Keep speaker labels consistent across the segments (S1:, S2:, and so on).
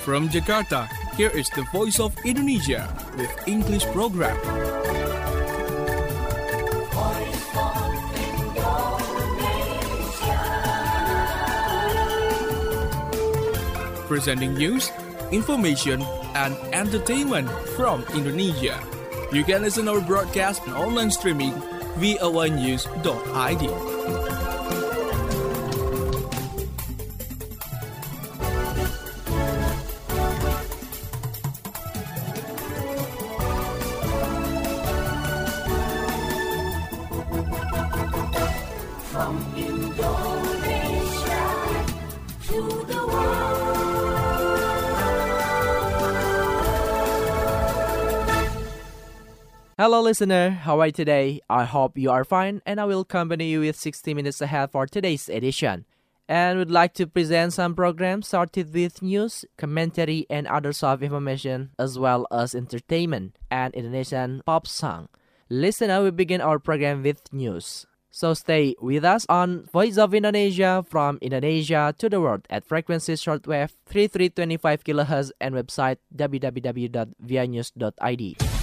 S1: From Jakarta, here is the Voice of Indonesia with English program. Presenting news, information, and entertainment from Indonesia. You can listen our broadcast and online streaming voanews.id.
S2: From Indonesia to the world.
S3: Hello listener, how are you today? I hope you are fine and I will accompany you with 60 minutes ahead for today's edition. And would like to present some programs started with news, commentary and other soft information as well as entertainment and Indonesian pop song. Listener, we begin our program with news. So stay with us on Voice of Indonesia from Indonesia to the world at frequency shortwave 3325 kHz and website www.voanews.id.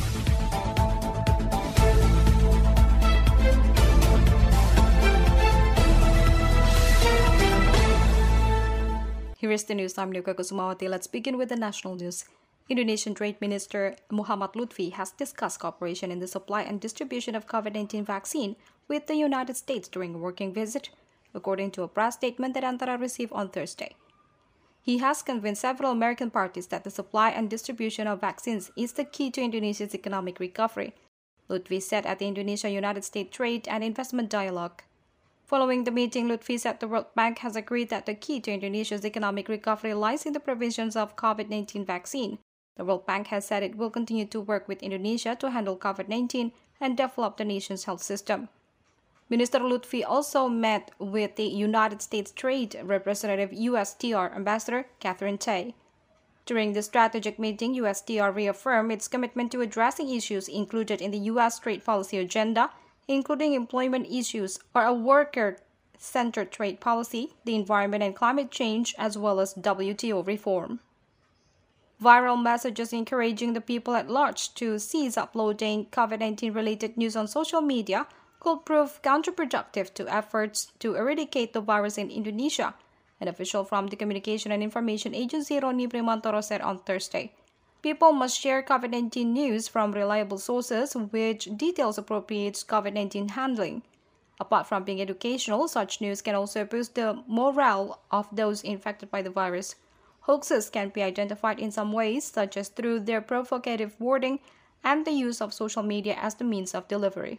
S4: Here is the news. I'm Nuka Kusumawati. Let's begin with the national news. Indonesian Trade Minister Muhammad Lutfi has discussed cooperation in the supply and distribution of COVID-19 vaccine with the United States during a working visit, according to a press statement that Antara received on Thursday. He has convinced several American parties that the supply and distribution of vaccines is the key to Indonesia's economic recovery, Lutfi said at the Indonesia-United States Trade and Investment Dialogue. Following the meeting, Lutfi said the World Bank has agreed that the key to Indonesia's economic recovery lies in the provisions of COVID-19 vaccine. The World Bank has said it will continue to work with Indonesia to handle COVID-19 and develop the nation's health system. Minister Lutfi also met with the United States Trade Representative USTR Ambassador Catherine Tai. During the strategic meeting, USTR reaffirmed its commitment to addressing issues included in the U.S. trade policy agenda, including employment issues or a worker-centered trade policy, the environment and climate change, as well as WTO reform. Viral messages encouraging the people at large to cease uploading COVID-19 related news on social media could prove counterproductive to efforts to eradicate the virus in Indonesia, an official from the Communication and Information Agency Roni Primantoro said on Thursday. People must share COVID-19 news from reliable sources which details appropriate COVID-19 handling. Apart from being educational, such news can also boost the morale of those infected by the virus. Hoaxes can be identified in some ways, such as through their provocative wording and the use of social media as the means of delivery.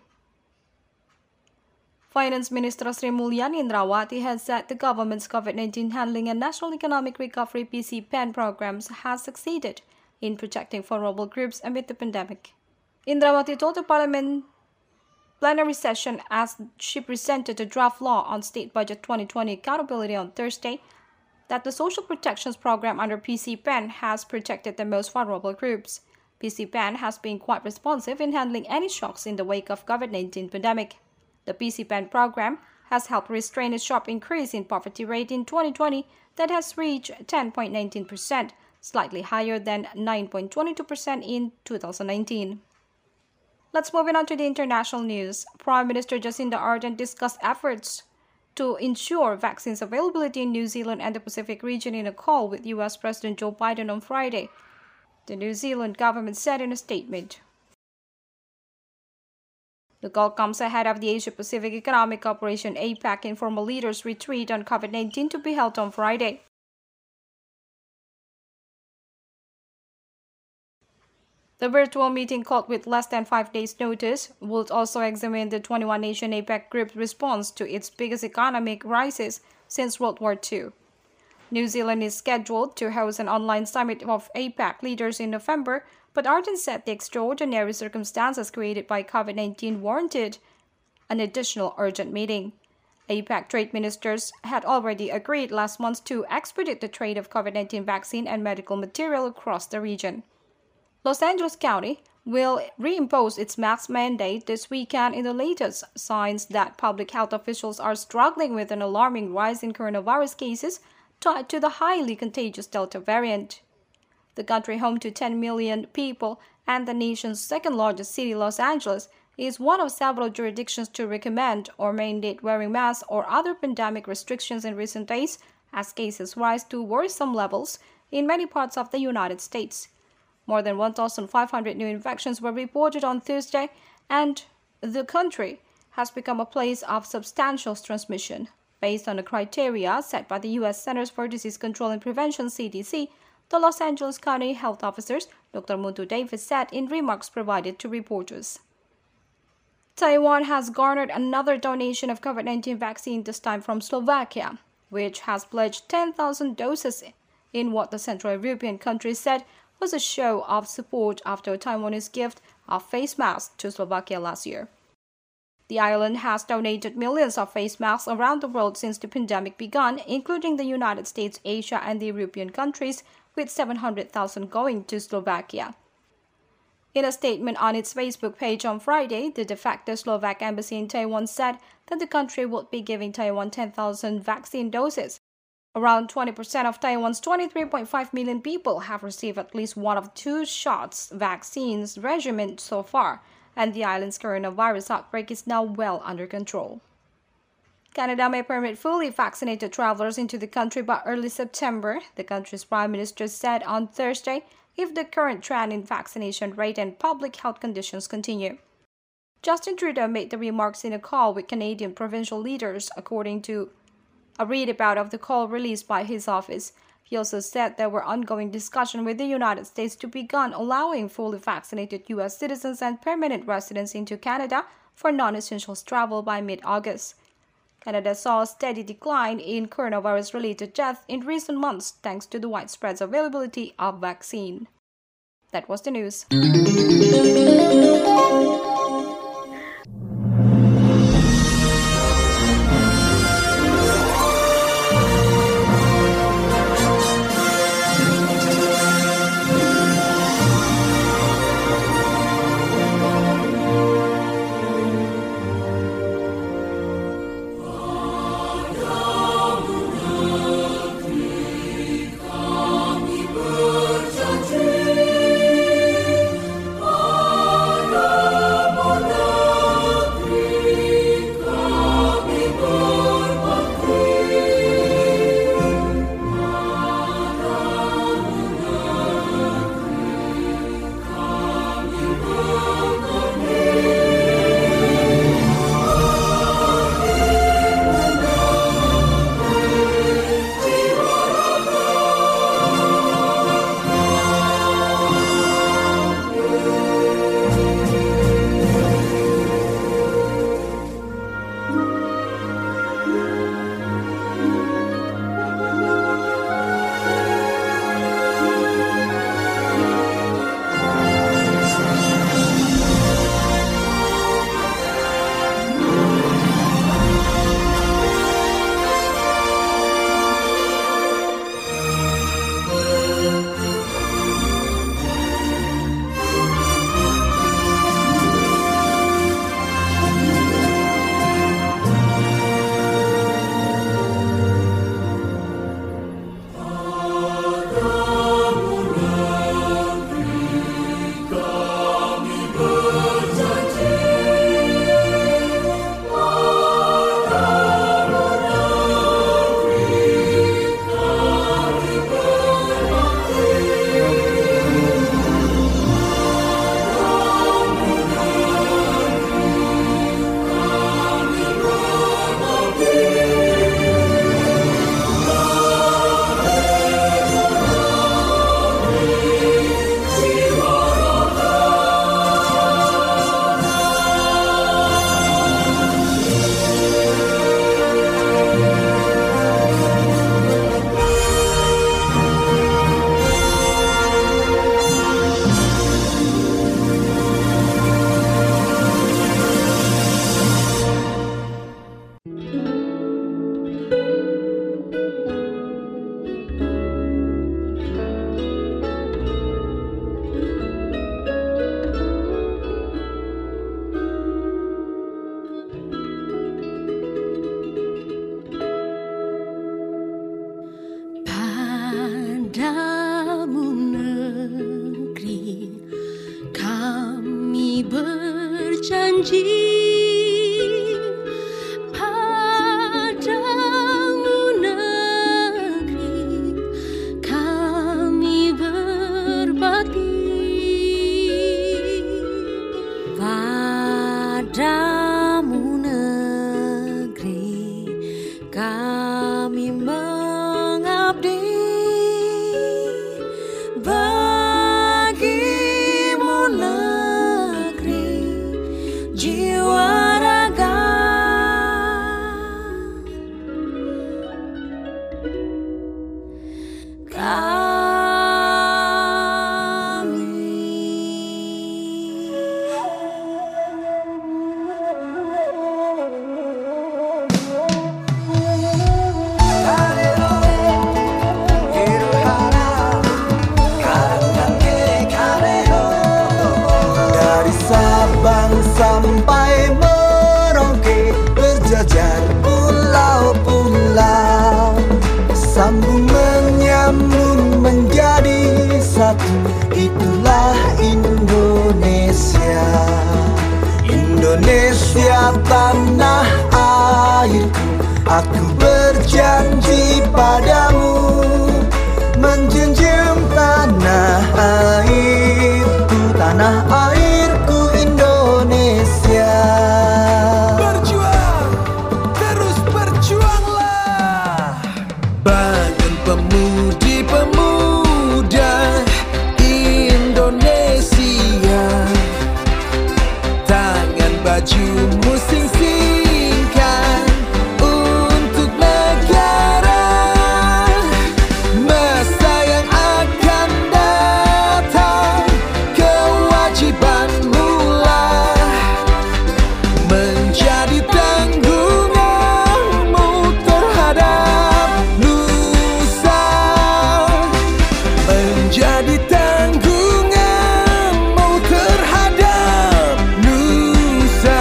S4: Finance Minister Sri Mulyani Indrawati has said the government's COVID-19 handling and National Economic Recovery PCPEN programs has succeeded in protecting vulnerable groups amid the pandemic. Indrawati told the Parliament plenary session as she presented the draft law on State Budget 2020 accountability on Thursday that the social protections program under PCPEN has protected the most vulnerable groups. PCPEN has been quite responsive in handling any shocks in the wake of COVID-19 pandemic. The PCPEN program has helped restrain a sharp increase in poverty rate in 2020 that has reached 10.19%, slightly higher than 9.22% in 2019. Let's move on to the international news. Prime Minister Jacinda Ardern discussed efforts to ensure vaccines availability in New Zealand and the Pacific region in a call with U.S. President Joe Biden on Friday, the New Zealand government said in a statement. The call comes ahead of the Asia-Pacific Economic Cooperation APEC informal leaders retreat on COVID-19 to be held on Friday. The virtual meeting, called with less than 5 days' notice, will also examine the 21-nation APEC group's response to its biggest economic crisis since World War II. New Zealand is scheduled to host an online summit of APEC leaders in November, but Ardern said the extraordinary circumstances created by COVID-19 warranted an additional urgent meeting. APEC trade ministers had already agreed last month to expedite the trade of COVID-19 vaccine and medical material across the region. Los Angeles County will reimpose its mask mandate this weekend in the latest signs that public health officials are struggling with an alarming rise in coronavirus cases tied to the highly contagious Delta variant. The country, home to 10 million people and the nation's second largest city, Los Angeles, is one of several jurisdictions to recommend or mandate wearing masks or other pandemic restrictions in recent days as cases rise to worrisome levels in many parts of the United States. More than 1,500 new infections were reported on Thursday, and the country has become a place of substantial transmission. Based on the criteria set by the U.S. Centers for Disease Control and Prevention (CDC), the Los Angeles County Health Officers, Dr. Muntu Davis, said in remarks provided to reporters. Taiwan has garnered another donation of COVID-19 vaccine, this time from Slovakia, which has pledged 10,000 doses in what the Central European country said was a show of support after Taiwanese gift of face masks to Slovakia last year. The island has donated millions of face masks around the world since the pandemic began, including the United States, Asia, and the European countries, with 700,000 going to Slovakia. In a statement on its Facebook page on Friday, the de facto Slovak embassy in Taiwan said that the country would be giving Taiwan 10,000 vaccine doses. Around 20% of Taiwan's 23.5 million people have received at least one of two shots vaccines regimen so far, and the island's coronavirus outbreak is now well under control. Canada may permit fully vaccinated travelers into the country by early September, the country's prime minister said on Thursday, if the current trend in vaccination rate and public health conditions continue. Justin Trudeau made the remarks in a call with Canadian provincial leaders, according to a readout of the call released by his office. He also said there were ongoing discussions with the United States to begin allowing fully vaccinated U.S. citizens and permanent residents into Canada for non-essential travel by mid-August. Canada saw a steady decline in coronavirus-related deaths in recent months thanks to the widespread availability of vaccine. That was the news.
S2: Oh berjanji padamu negeri kami berbakti. Padamu negeri kami mengabdi. Bagimu negeri jiwa raga.
S5: Dari Sabang sampai Merauke, berjajar pulau-pulau, sambung menyambung menjadi satu. Itulah Indonesia. Indonesia tanah airku, aku berjanji padamu menjunjung tanah airku, tanah airku Indonesia.
S1: Berjuang, terus berjuanglah. Bangun pemudi-pemuda Indonesia, tangan bajumu sing-singkan untuk negara. Masa yang akan datang, kewajibanmu lah menjadi tanggunganmu terhadap nusa. Menjadi tanggunganmu terhadap nusa.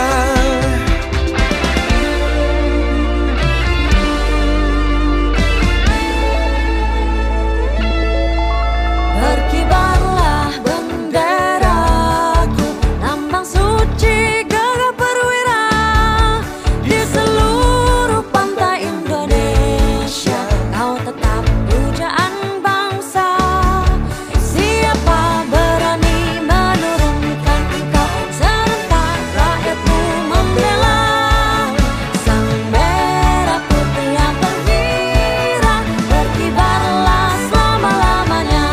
S2: Berkibarlah benderaku, lambang suci gagah perwira. Di seluruh pantai Indonesia, kau tetap pujaan bangsa. Siapa berani menurunkan engkau, serentak rakyatmu membela. Sang merah putih yang terkirat, berkibarlah selama-lamanya.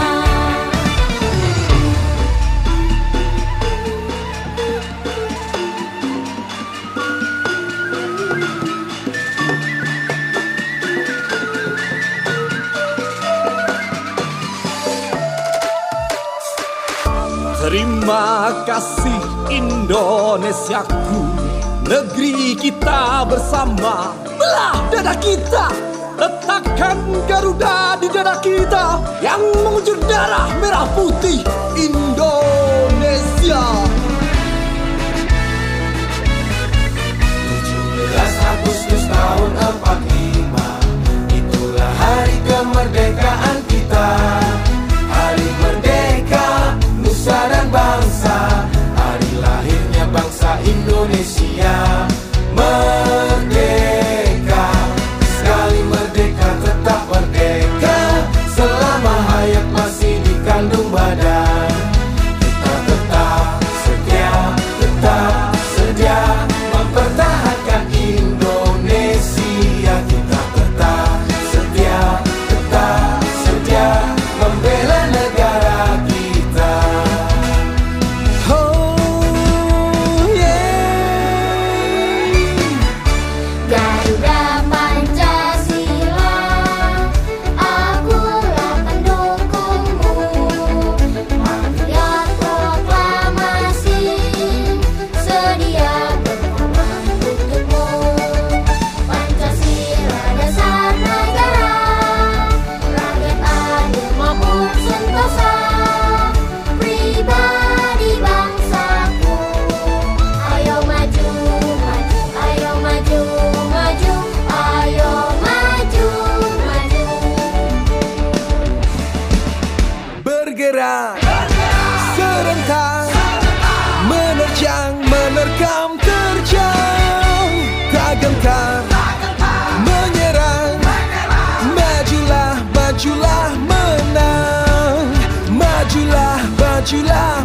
S1: Terima kasih Indonesiaku, negeri kita bersama. Belah dada kita, letakkan Garuda di dada kita yang mengucur darah merah putih Indonesia.
S5: 17 Agustus tahun 45, itulah hari kemerdekaan kita. Hari merdeka nusa dan bangsa, hari lahirnya bangsa Indonesia. Merdeka, sekali merdeka tetap merdeka. Selama hayat masih dikandung badan, kita tetap sedia mempertahankan Indonesia. Kita tetap sedia membela negara kita.
S1: Oh yeah.
S5: majulah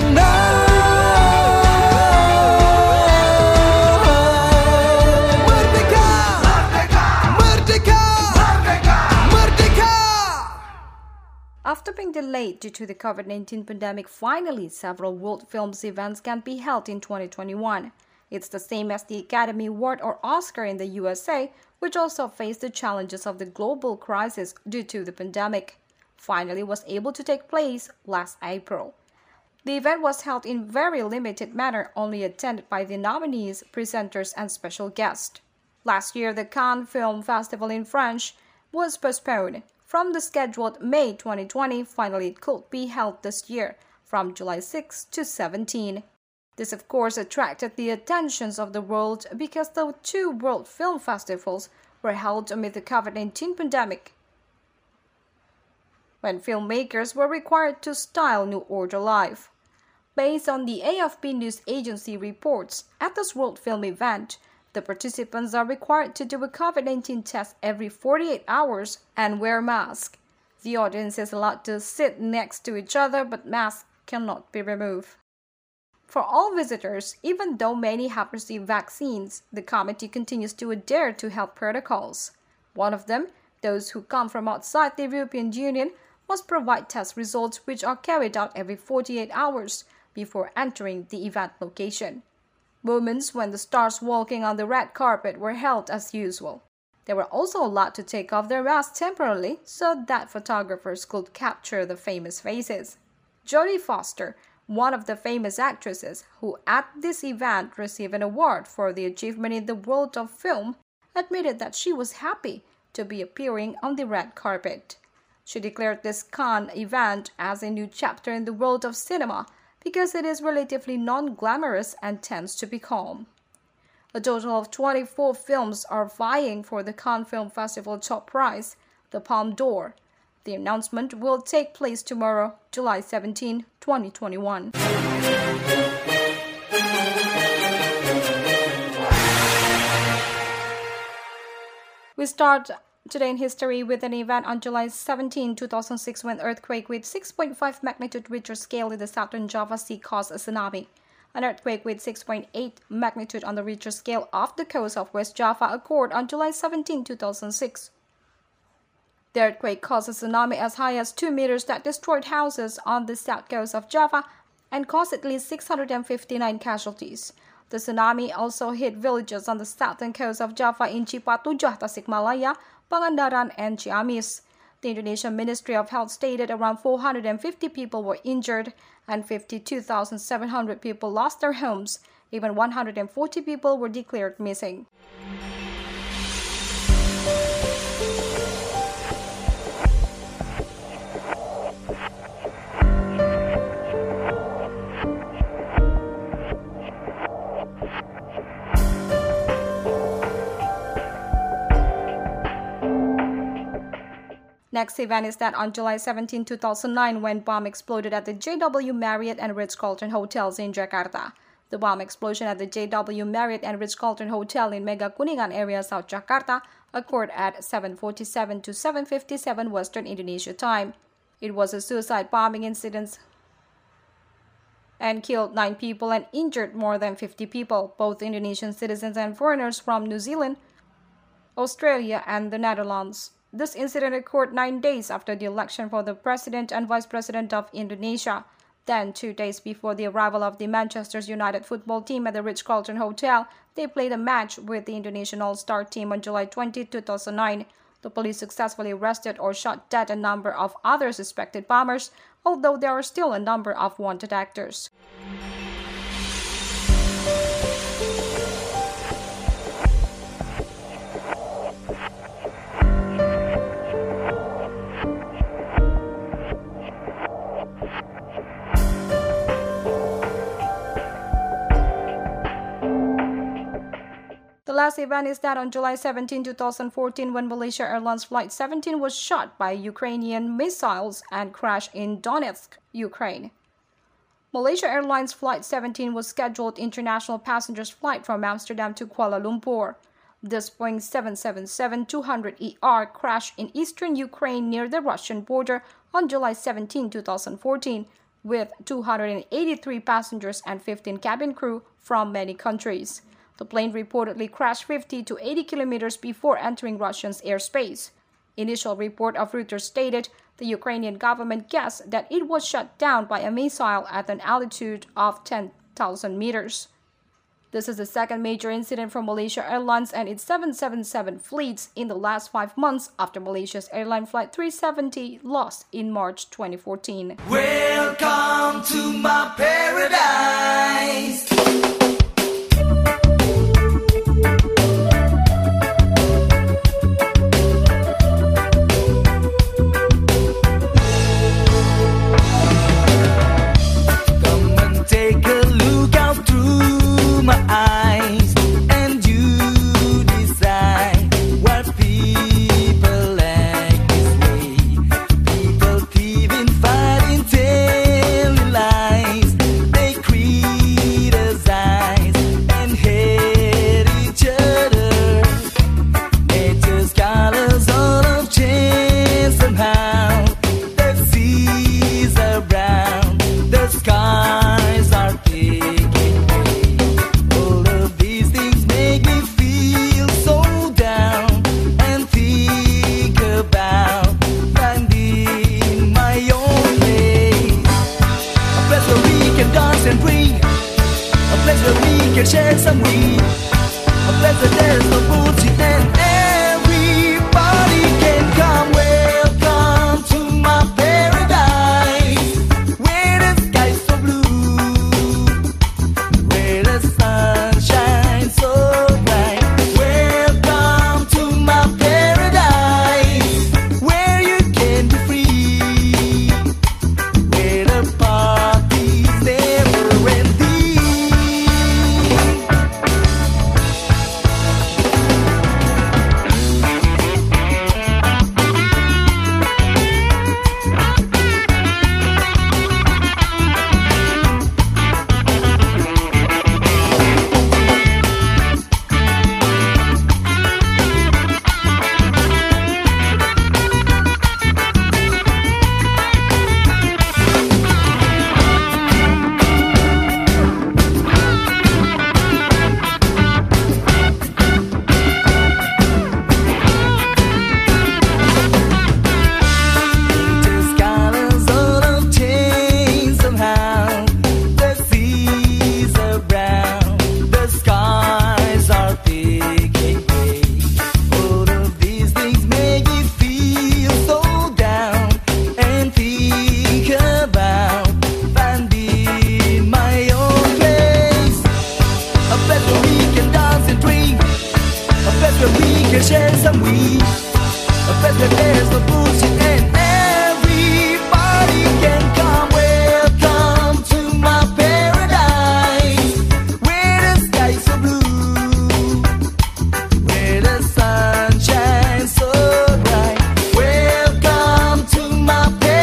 S5: menang. Merdeka, merdeka, merdeka, merdeka.
S4: After being delayed due to the COVID-19 pandemic, finally several World Films events can be held in 2021. It's the same as the Academy Award or Oscar in the USA, which also faced the challenges of the global crisis due to the pandemic. Finally was able to take place last April. The event was held in very limited manner, only attended by the nominees, presenters, and special guests. Last year, the Cannes Film Festival in French was postponed from the scheduled May 2020. Finally, it could be held this year from July 6 to 17. This, of course, attracted the attentions of the world because the two World Film Festivals were held amid the COVID-19 pandemic, when filmmakers were required to style New Order live. Based on the AFP News Agency reports, at this World Film event, the participants are required to do a COVID-19 test every 48 hours and wear masks. The audience is allowed to sit next to each other, but masks cannot be removed. For all visitors, even though many have received vaccines, the committee continues to adhere to health protocols. One of them, those who come from outside the European Union, must provide test results which are carried out every 48 hours before entering the event location. Moments when the stars walking on the red carpet were held as usual. They were also allowed to take off their masks temporarily so that photographers could capture the famous faces. Jodie Foster, one of the famous actresses who at this event received an award for the achievement in the world of film, admitted that she was happy to be appearing on the red carpet. She declared this Cannes event as a new chapter in the world of cinema because it is relatively non-glamorous and tends to be calm. A total of 24 films are vying for the Cannes Film Festival top prize, the Palme d'Or. The announcement will take place tomorrow, July 17, 2021. We start today in history with an event on July 17, 2006, when an earthquake with 6.5 magnitude Richter scale in the southern Java Sea caused a tsunami. An earthquake with 6.8 magnitude on the Richter scale off the coast of West Java occurred on July 17, 2006. The earthquake caused a tsunami as high as 2 meters that destroyed houses on the south coast of Java and caused at least 659 casualties. The tsunami also hit villages on the southern coast of Java in Cipatujah, Tasikmalaya, Pangandaran, and Ciamis. The Indonesian Ministry of Health stated around 450 people were injured and 52,700 people lost their homes. Even 140 people were declared missing. Next event is that on July 17, 2009, when bomb exploded at the JW Marriott and Ritz-Carlton hotels in Jakarta. The bomb explosion at the JW Marriott and Ritz-Carlton Hotel in Mega Kuningan area, South Jakarta, occurred at 7:47 to 7:57 Western Indonesia time. It was a suicide bombing incident and killed 9 people and injured more than 50 people, both Indonesian citizens and foreigners from New Zealand, Australia, and the Netherlands. This incident occurred 9 days after the election for the President and Vice President of Indonesia. Then, 2 days before the arrival of the Manchester United football team at the Ritz-Carlton Hotel, they played a match with the Indonesian All-Star team on July 20, 2009. The police successfully arrested or shot dead a number of other suspected bombers, although there are still a number of wanted actors. The last event is that on July 17, 2014, when Malaysia Airlines Flight 17 was shot by Ukrainian missiles and crashed in Donetsk, Ukraine. Malaysia Airlines Flight 17 was scheduled international passengers flight from Amsterdam to Kuala Lumpur. This Boeing 777-200ER crashed in eastern Ukraine near the Russian border on July 17, 2014. with 283 passengers and 15 cabin crew from many countries. The plane reportedly crashed 50 to 80 kilometers before entering Russia's airspace. Initial report of Reuters stated the Ukrainian government guessed that it was shot down by a missile at an altitude of 10,000 meters. This is the second major incident for Malaysia Airlines and its 777 fleets in the last 5 months after Malaysia's airline flight 370 lost in March 2014.
S5: Welcome to my paradise. Come and take a look out through my eyes, and you decide what people act this way. People thieving, fighting, telling lies. They criticize and hate each other. Nature's colors all have changed somehow. The seas are brown, the skies are taking way. All of these things make me feel so down and think about finding my own place. A place where we can dance and breathe, a place where we can share some weed, a place where there's no bullshit and everybody can come. Welcome to my paradise, where the sky's so blue, where the sun shines so bright. Welcome to my paradise, where you can be free, where the party's never ending. Nature's colors all have changed somehow. The seas are brown, the skies are taking way. All of these things make me feel so down and think about finding my own place. A place where we can dance and drink, a place where we can share some weed, a place where there's no bullshit and everybody can come. Welcome to my paradise, where the sky's so blue, where the sun shines so bright. Welcome to my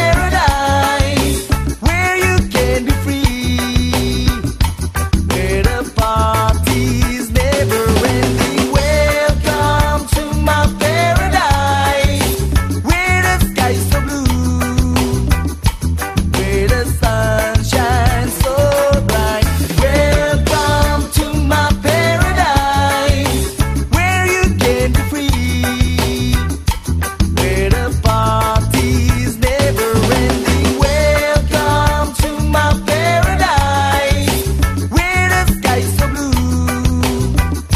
S5: paradise, where you can be free, where the party's never ending. Welcome to my paradise, where the sky's so blue, where the sun shines so bright. Welcome to my paradise, where you can be free, where the party's never ending. Welcome to my paradise, where the sky's so blue,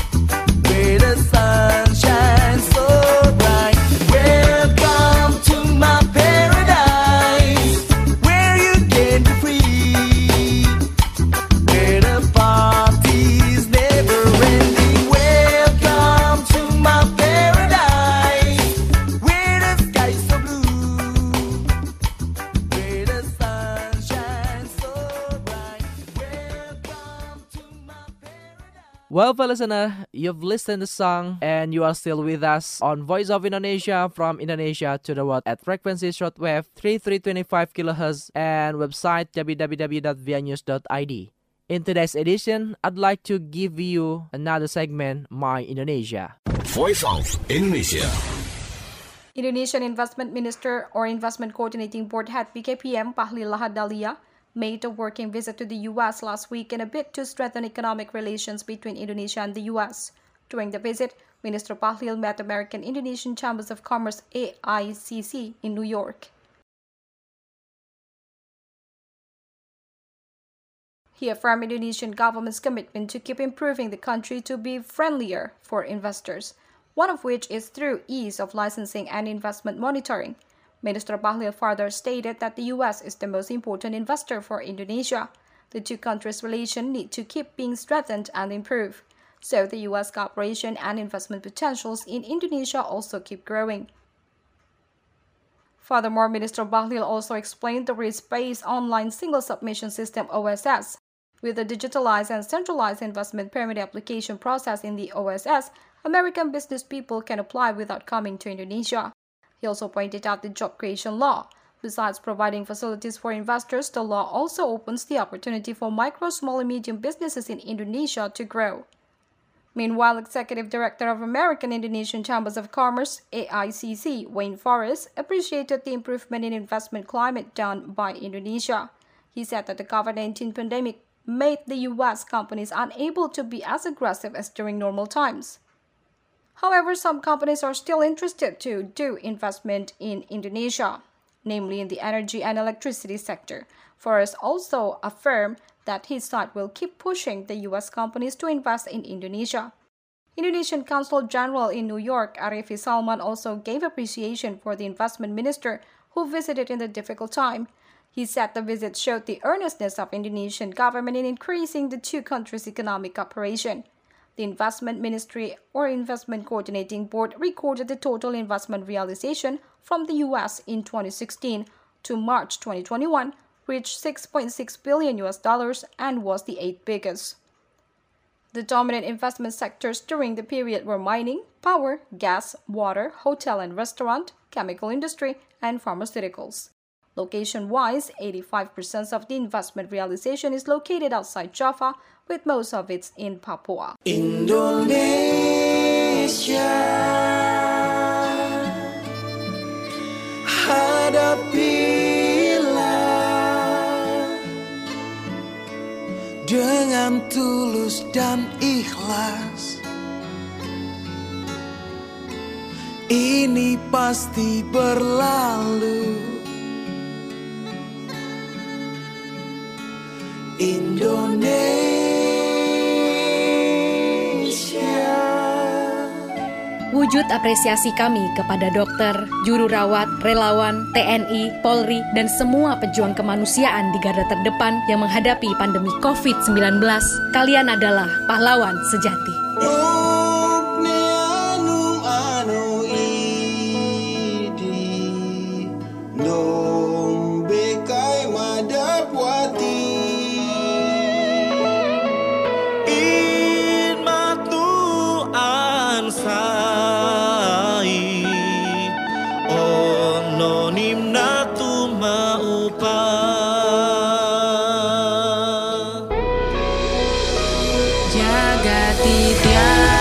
S5: where the sun shines so bright. Welcome to my paradise, where you can be free, where the party's never ending. Welcome to my paradise, where the sky's so blue, where the sun shines so bright. Welcome to my paradise.
S3: Well, listener, you've listened to the song and you are still with us on Voice of Indonesia from Indonesia to the world at frequency shortwave 3325 kHz and website www.vianews.id. In today's edition, I'd like to give you another segment, My Indonesia.
S6: Voice of Indonesia.
S4: Indonesian Investment Minister or Investment Coordinating Board Head BKPM Pahli Lahadalia made a working visit to the U.S. last week in a bid to strengthen economic relations between Indonesia and the U.S. During the visit, Minister Bahlil met American Indonesian Chambers of Commerce AICC in New York. He affirmed Indonesian government's commitment to keep improving the country to be friendlier for investors, one of which is through ease of licensing and investment monitoring. Minister Bahlil further stated that the U.S. is the most important investor for Indonesia. The two countries' relations need to keep being strengthened and improved, so the U.S. cooperation and investment potentials in Indonesia also keep growing. Furthermore, Minister Bahlil also explained the risk-based online single submission system OSS. With a digitalized and centralized investment permit application process in the OSS, American business people can apply without coming to Indonesia. He also pointed out the job creation law. Besides providing facilities for investors, the law also opens the opportunity for micro, small, and medium businesses in Indonesia to grow. Meanwhile, Executive Director of American Indonesian Chambers of Commerce, AICC, Wayne Forrest, appreciated the improvement in investment climate done by Indonesia. He said that the COVID-19 pandemic made the U.S. companies unable to be as aggressive as during normal times. However, some companies are still interested to do investment in Indonesia, namely in the energy and electricity sector. Forrest also affirmed that his side will keep pushing the U.S. companies to invest in Indonesia. Indonesian Consul General in New York, Arifi Salman, also gave appreciation for the investment minister who visited in the difficult time. He said the visit showed the earnestness of Indonesian government in increasing the two countries' economic cooperation. The Investment Ministry or Investment Coordinating Board recorded the total investment realization from the U.S. in 2016 to March 2021 reached $6.6 billion and was the 8th biggest. The dominant investment sectors during the period were mining, power, gas, water, hotel and restaurant, chemical industry, and pharmaceuticals. Location-wise, 85% of the investment realization is located outside Java, with most of it in Papua.
S5: Indonesia, hadapilah dengan tulus dan ikhlas. Ini pasti berlalu. Indonesia.
S7: Wujud apresiasi kami kepada dokter, juru rawat, relawan, TNI, Polri, dan semua pejuang kemanusiaan di garda terdepan yang menghadapi pandemi COVID-19. Kalian adalah pahlawan sejati.
S2: Jagati tiada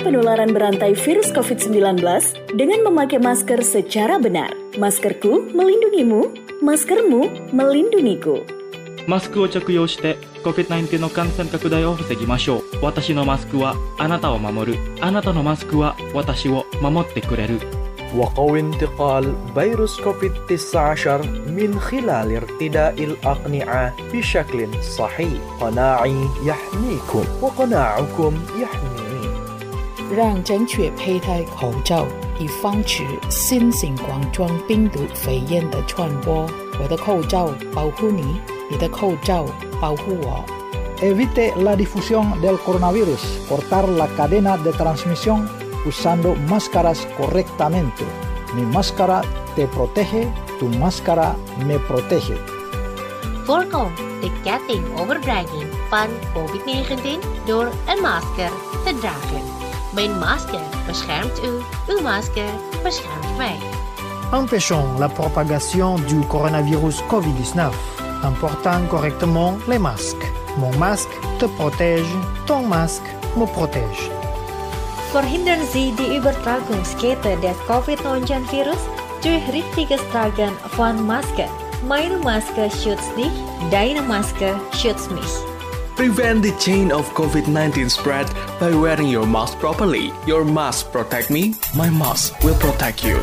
S8: penularan berantai virus COVID-19 dengan memakai masker secara benar. Maskerku melindungimu, maskermu melindungiku.
S9: マスクを着用して COVID-19 の感染拡大を防ぎましょう。私のマスクはあなたを守る。あなたのマスクは私を守ってくれる。
S10: وقوي انتقال فيروس كوفيد-19 من خلال ارتداء الأقنعة بشكل صحيح. قناعي يحميكم وقناعكم يحميني.
S11: 让正确佩戴口罩，以防止新型冠状病毒肺炎的传播。我的口罩保护你，你的口罩保护我。
S12: Evite la difusión del coronavirus. Cortar la cadena de transmisión usando máscaras correctamente. Mi máscara te protege, tu máscara me protege.
S13: Voorkom de ketting overdrijving van COVID-19 door een masker te dragen. Mijn masker beschermt u, uw masker beschermt mij.
S14: Empêchons la propagation du coronavirus COVID-19 en portant correctement les masques. Mon masque te protège, ton masque me protège.
S15: Verhindern Sie die Übertragungskette des Covid-19-Virus durch richtiges Tragen von Maske. Meine Maske schützt dich, deine Maske schützt mich.
S1: Prevent the chain of COVID-19 spread by wearing your mask properly. Your mask protect me, my mask will protect you.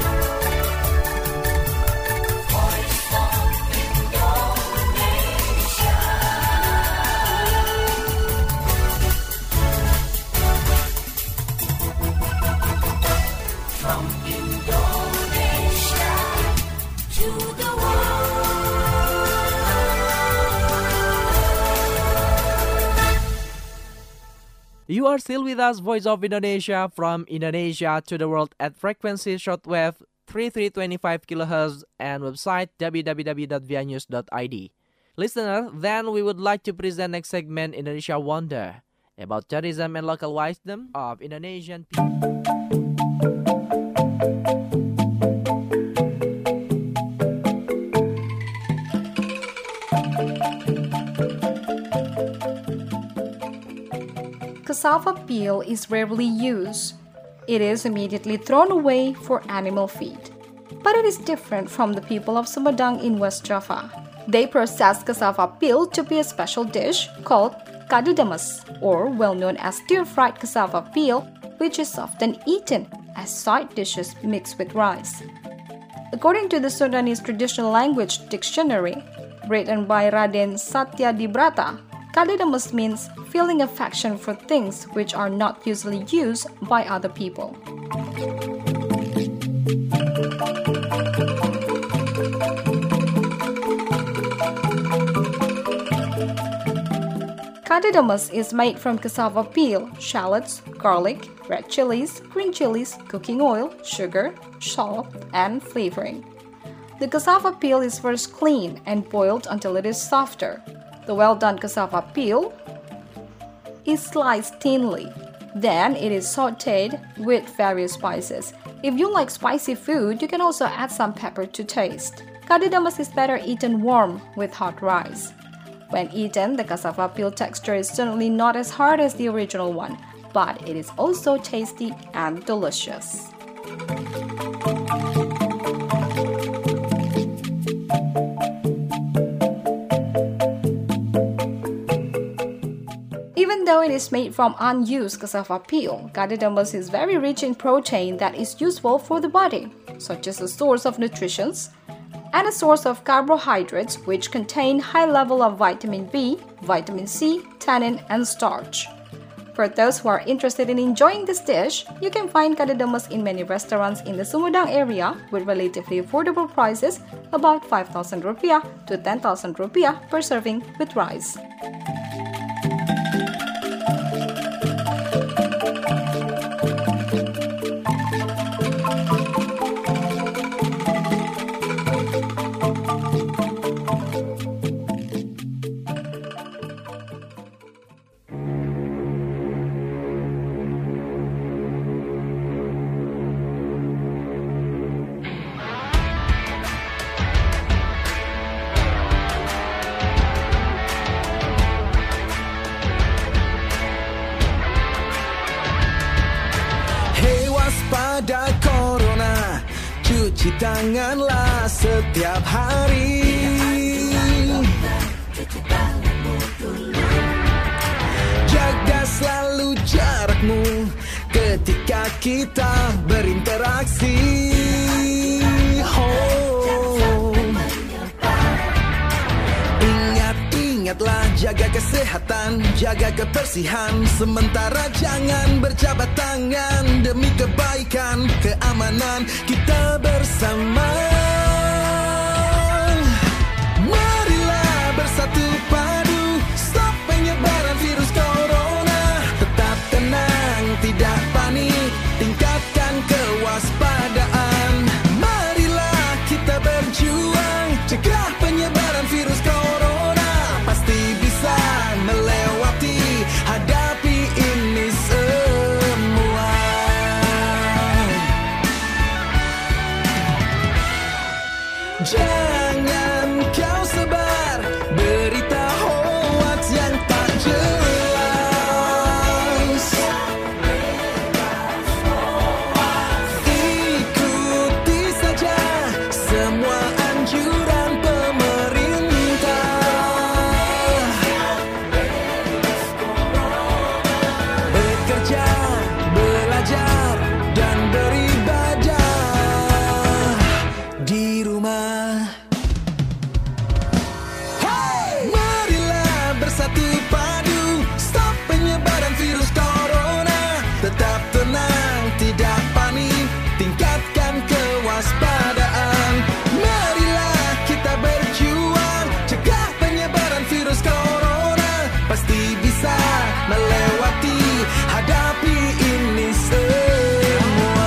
S3: You are still with us, Voice of Indonesia, from Indonesia to the world at frequency shortwave 3325 kHz and website www.vianews.id. Listener, then we would like to present next segment, Indonesia Wonder, about tourism and local wisdom of Indonesian people.
S4: Cassava peel is rarely used. It is immediately thrown away for animal feed. But it is different from the people of Sumedang in West Java. They process cassava peel to be a special dish called kadudamas, or well known as stir-fried cassava peel, which is often eaten as side dishes mixed with rice. According to the Sundanese Traditional Language Dictionary, written by Raden Satyadibrata, kadudamas means feeling affection for things which are not usually used by other people. Kadudamas is made from cassava peel, shallots, garlic, red chilies, green chilies, cooking oil, sugar, salt, and flavoring. The cassava peel is first cleaned and boiled until it is softer. The well-done cassava peel is sliced thinly. Then it is sautéed with various spices. If you like spicy food, you can also add some pepper to taste. Kadudamas is better eaten warm with hot rice. When eaten, the cassava peel texture is certainly not as hard as the original one, but it is also tasty and delicious. Even though it is made from unused cassava peel, kadudamas is very rich in protein that is useful for the body, such as a source of nutrition and a source of carbohydrates which contain high level of vitamin B, vitamin C, tannin, and starch. For those who are interested in enjoying this dish, you can find kadudamas in many restaurants in the Sumedang area with relatively affordable prices, about 5,000 rupiah to 10,000 rupiah per serving with rice.
S5: janganlah setiap hari. Jaga selalu jarakmu ketika kita berinteraksi. Ingatlah jaga kesehatan, jaga kebersihan. Sementara jangan berjabat tangan demi kebaikan, keamanan kita bersama. Marilah bersatu padu, stop penyebaran virus corona. Tetap tenang, tidak panik, tingkatkan kewaspadaan. Marilah kita berjuang, cegah penyebaran virus corona. Pasti bisa melewati, hadapi ini semua. Jangan kau sebar berita hoax yang tak jelas. Ikuti saja semua anjuran pemerintah. Bekerja, belajar, dan beribadah di rumah. Hey! Marilah bersatu padu, stop penyebaran virus corona. Tetap tenang, tidak panik, tingkatkan kewaspadaan. Marilah kita berjuang, cegah penyebaran virus corona. Pasti bisa melewati, hadapi ini semua.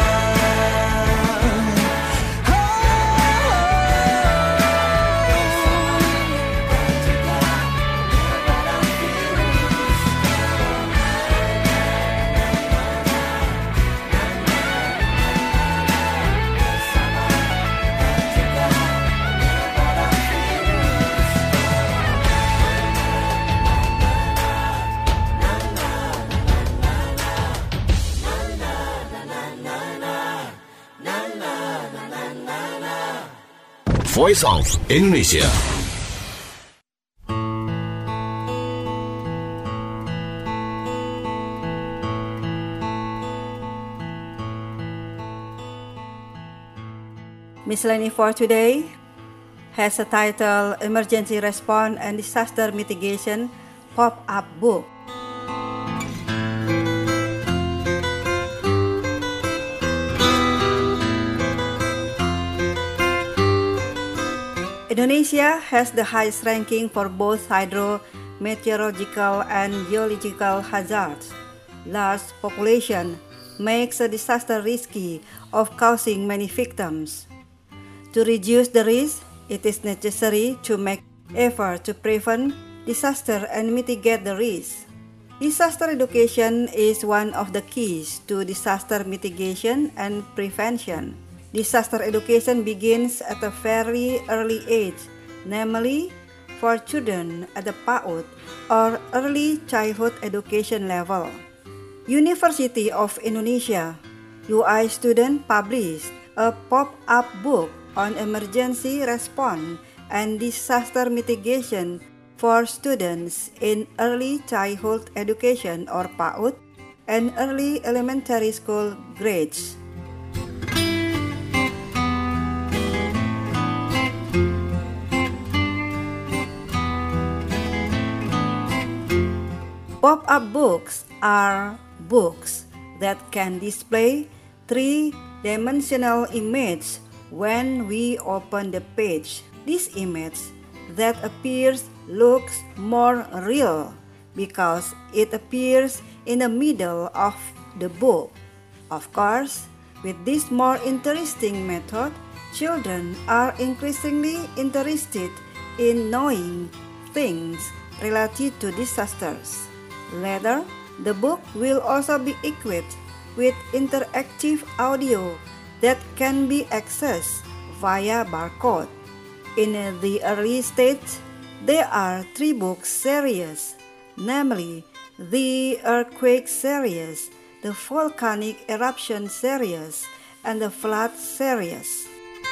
S6: Voice of Indonesia.
S16: Miscellany for today has a title Emergency Response and Disaster Mitigation Pop-Up Book. Indonesia has the highest ranking for both hydrometeorological and geological hazards. Large population makes a disaster risky of causing many victims. To reduce the risk, it is necessary to make effort to prevent disaster and mitigate the risk. Disaster education is one of the keys to disaster mitigation and prevention. Disaster education begins at a very early age, namely for children at the PAUD or early childhood education level. University of Indonesia, UI student published a pop-up book on emergency response and disaster mitigation for students in early childhood education or PAUD and early elementary school grades. Pop-up books are books that can display three-dimensional image when we open the page. This image that appears looks more real because it appears in the middle of the book. Of course, with this more interesting method, children are increasingly interested in knowing things related to disasters. Later, the book will also be equipped with interactive audio that can be accessed via barcode. In the early stage, there are 3 book series, namely the Earthquake series, the Volcanic Eruption series, and the Flood series.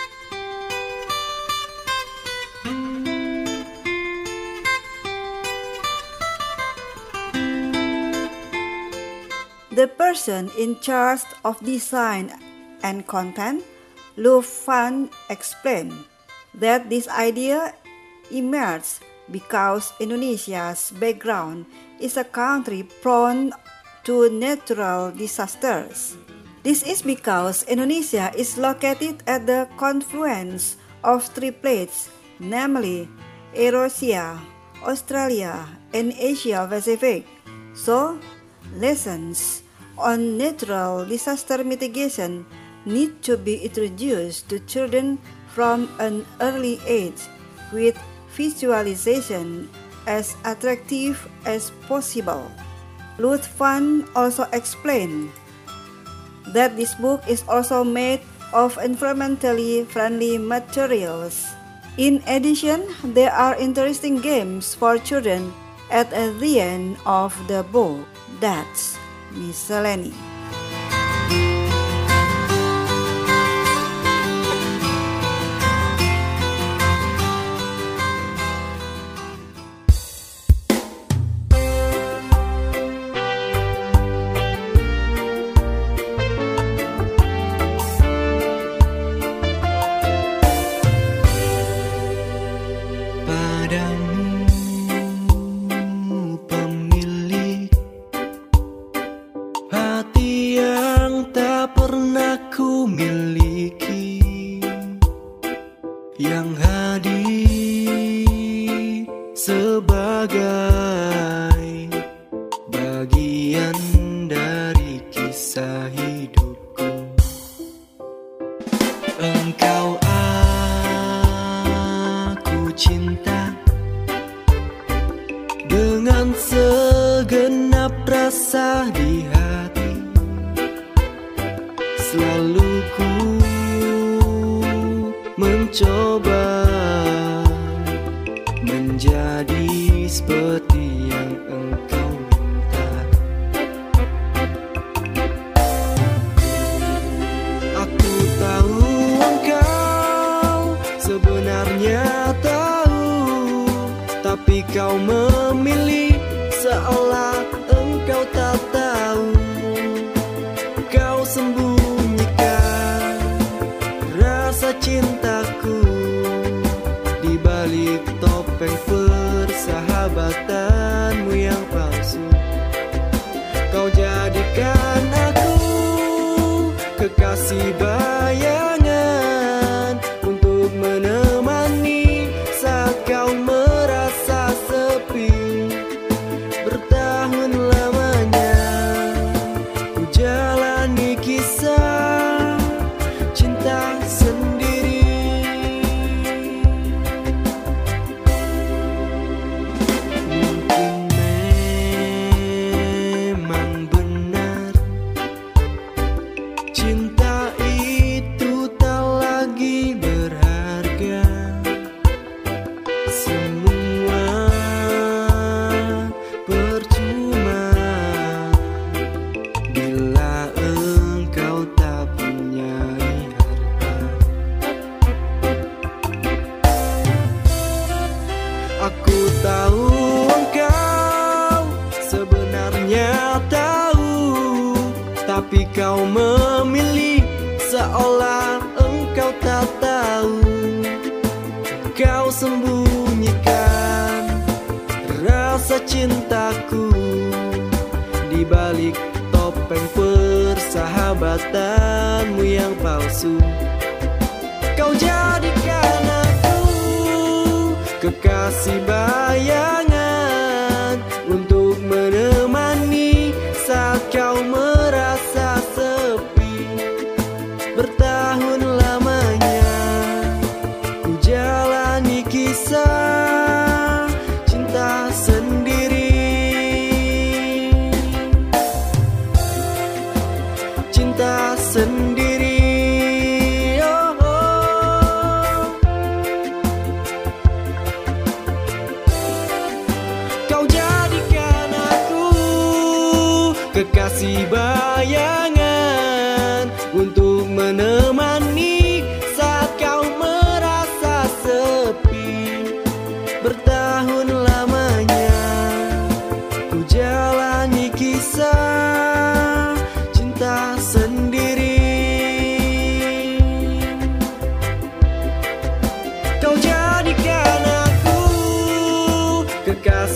S16: The person in charge of design and content, Lu Fan, explained that this idea emerged because Indonesia's background is a country prone to natural disasters. This is because Indonesia is located at the confluence of three plates, namely Eurasia, Australia, and Asia Pacific. So, lessons on natural disaster mitigation need to be introduced to children from an early age with visualization as attractive as possible. Lu Fan also explained that this book is also made of environmentally friendly materials. In addition, there are interesting games for children at the end of the book. That's Miscellany.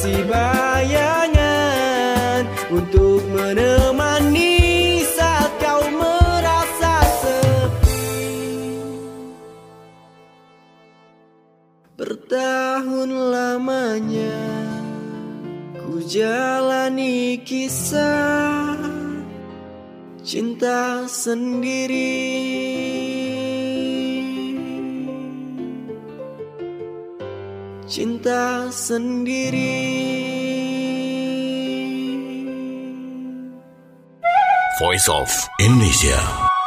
S5: kasih bayangan untuk menemani saat kau merasa sepi. Bertahun lamanya ku jalani kisah cinta sendiri. Cinta sendiri.
S6: Voice of Indonesia.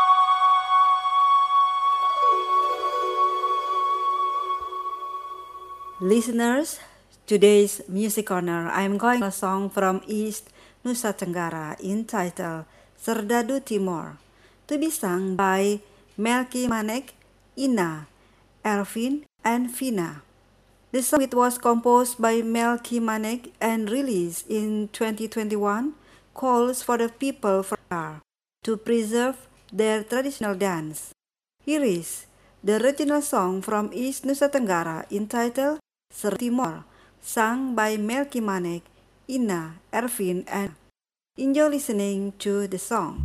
S16: Listeners, today's music corner, I'm going a song from East Nusa Tenggara entitled Serdadu Timor, to be sung by Melki Manek, Ina, Ervin, and Vina. The song it was composed by Melki Manek and released in 2021 calls for the people to preserve their traditional dance. Here is the original song from East Nusa Tenggara entitled Serdadu Timor, sung by Melki Manek, Ina, Ervin, and enjoy listening to the song.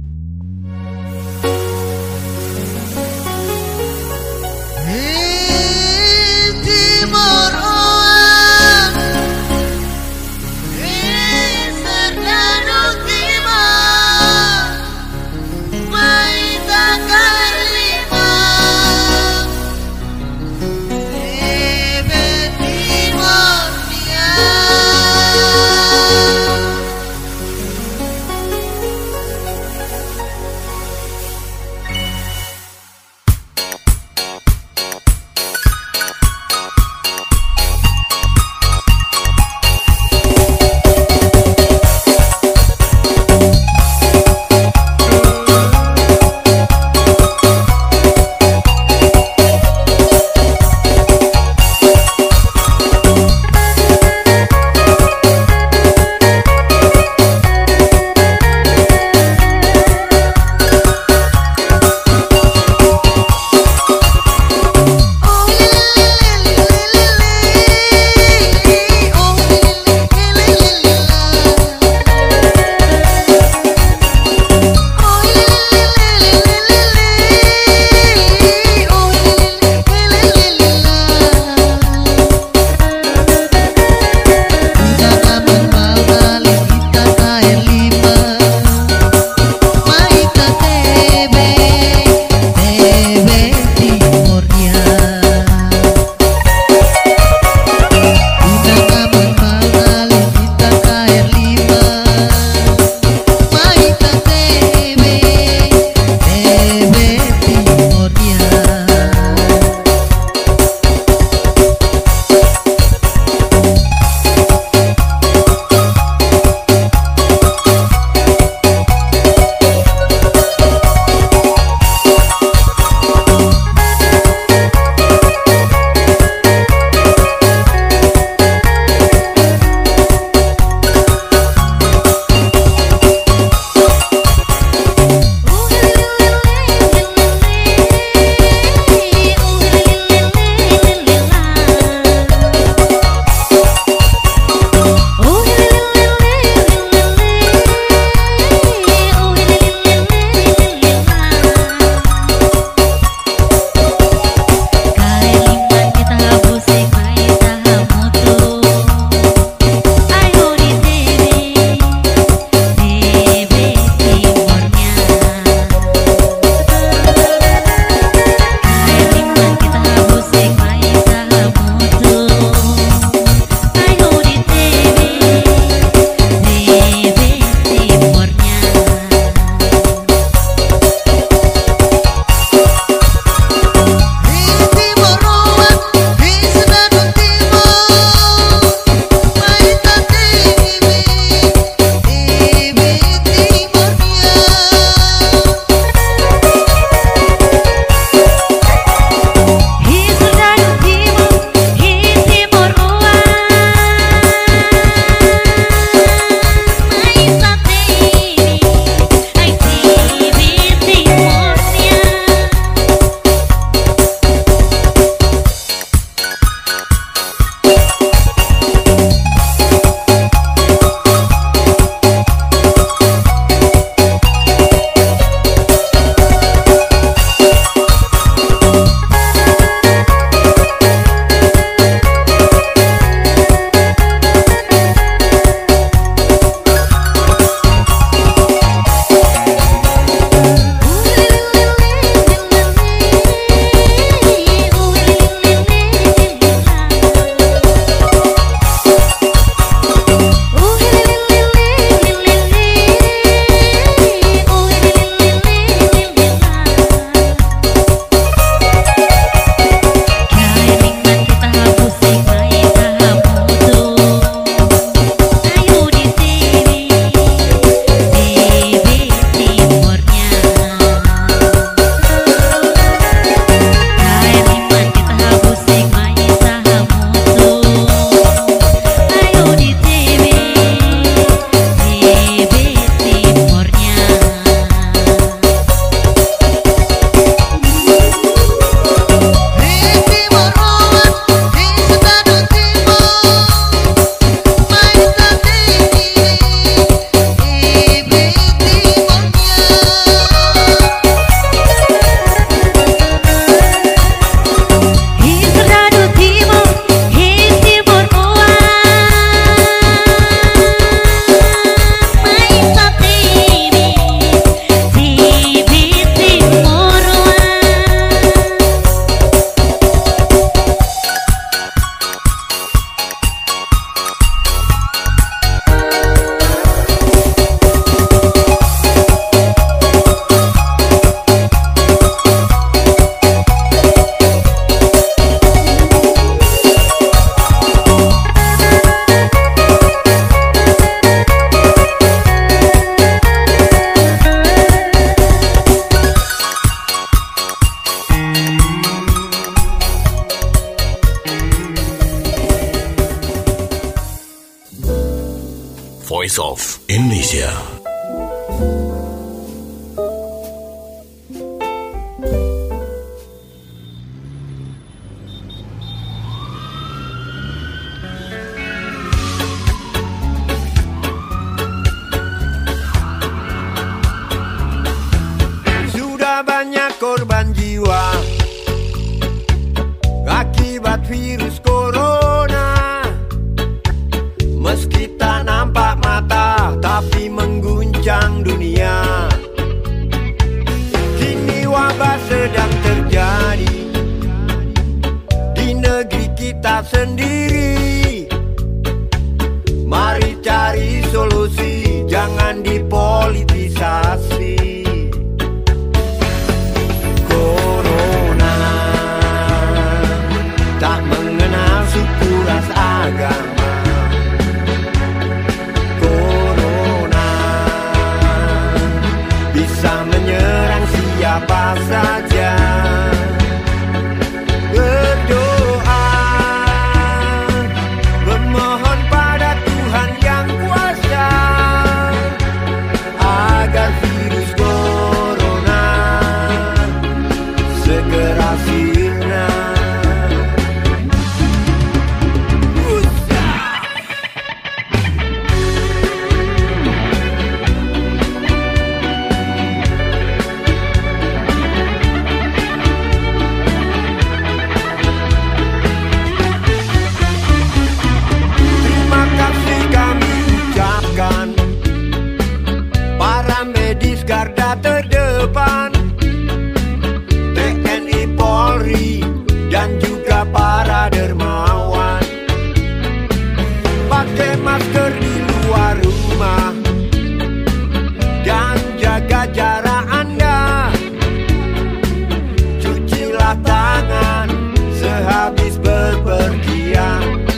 S5: Timor Serdadu Timor, Maita Karima, Ebe Timor Nia.
S6: Voice of Indonesia.
S17: Sudah banyak korban jiwa akibat virus corona. Meski tak nampak mata, tapi mengguncang dunia. Kini wabah sedang terjadi di negeri kita sendiri. Mari cari solusi, jangan dipolitisasi. Corona tak mengenal suku ras agama. Menyerang siapa saja. Berdoa, memohon pada Tuhan yang kuasa agar virus corona segera sirna. Garda terdepan, TNI, Polri, dan juga para dermawan. Pakai masker di luar rumah dan jaga jarak Anda. Cucilah tangan sehabis bepergian.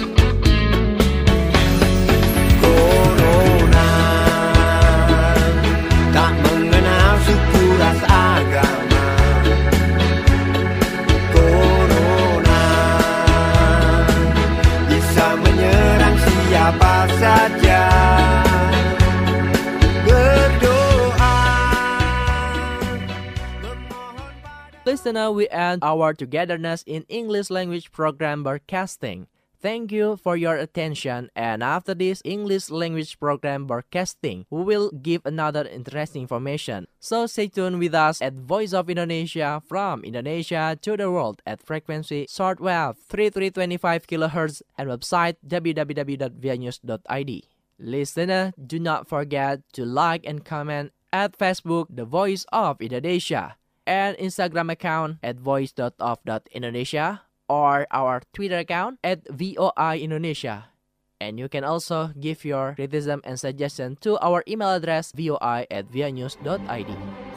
S17: Agama corona bisa menyerang siapa saja. Berdoa.
S3: Listener, we end our togetherness in English language program broadcasting. Thank you for your attention, and after this English language program broadcasting, we will give another interesting information. So stay tuned with us at Voice of Indonesia from Indonesia to the world at frequency shortwave 3325 kHz and website www.vianews.id. Listener, do not forget to like and comment at Facebook The Voice of Indonesia and Instagram account at voice.of.indonesia. Or our Twitter account at VOI Indonesia. And you can also give your criticism and suggestion to our email address voi@vianews.id.